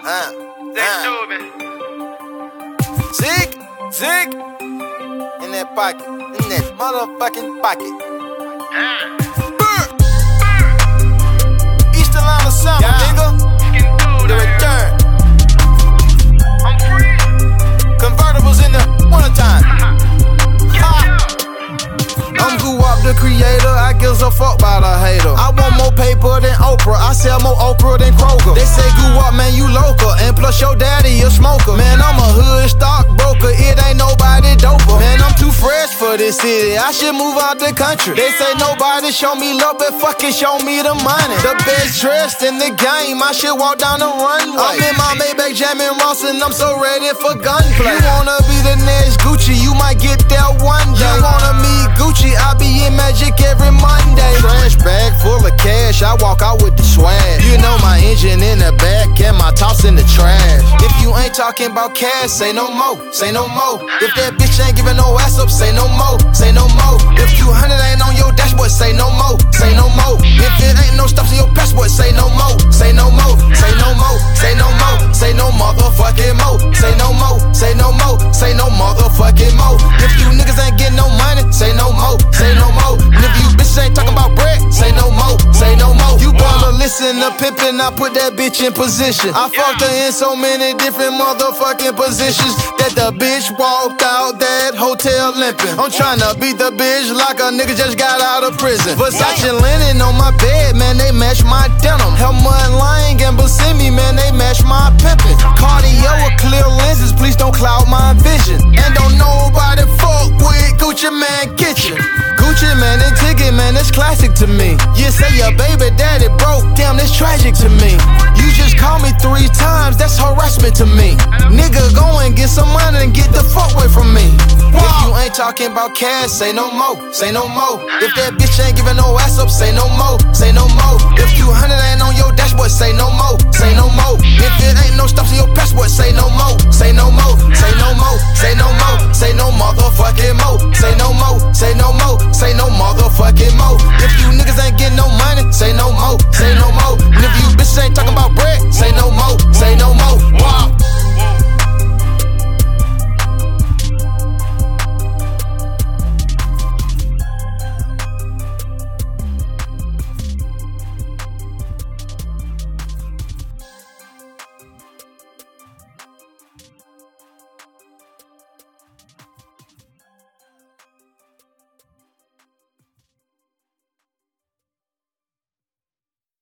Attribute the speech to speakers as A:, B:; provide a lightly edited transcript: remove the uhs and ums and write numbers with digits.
A: Zig, in that pocket, in that motherfucking pocket. East Atlanta summer, nigga. The return.
B: I'm free.
A: Convertibles in the wintertime. I'm Guap the creator, I gives a fuck about a hater. I want more paper than Oprah, I sell more okra than Kroger. They say Guap, man, you local, and plus your daddy a smoker. Man, I'm a hood stockbroker, it ain't nobody doper. Man, I'm too fresh for this city, I should move out the country. They say nobody show me love, but fucking show me the money. The best dressed in the game, I should walk down the runway. I'm in my Maybach jamming Ross, and I'm so ready for gunplay. You wanna be the next Gucci, you might get there one day. You wanna meet Gucci, I be in Magic every Monday. Trash bag full of cash, I walk out with the swag. You know my engine in the back and my toss in the trash. If you ain't talking about cash, say no more, say no more. If that bitch ain't giving no ass up, say no more, say no more. If 200 ain't on your dashboard, say no more, say no more. If it ain't no stops in your passport, say no more, say no more, say no more, say no more, say no motherfucking more, say no more, say no more, say no motherfucking more. If you niggas ain't getting no money, say no more, say no more. And if you bitches ain't talking about bread, say no more, say no more. You better listen to pimpin', I put that bitch in position. I fucked her in so many different motherfucking positions that the bitch walked out that hotel limping. I'm tryna beat the bitch like a nigga just got out of prison. Versace linen on my bed, man, they match my denim. Helmut Lang and Bassimi, man, they match my pimpin'. Cardio with clear lenses, please don't cloud my vision. And don't nobody fuck with Gucci Man Kitchen. Gucci Man and Ticket, man, that's classic to me. You say your baby daddy broke, damn, that's tragic to me. You just called me 3 times, that's harassment to me. Nigga, go and get some money and get the fuck away from me. If you ain't talking about cash, say no more, say no more. If that bitch ain't giving no ass up, say no more, say no more. If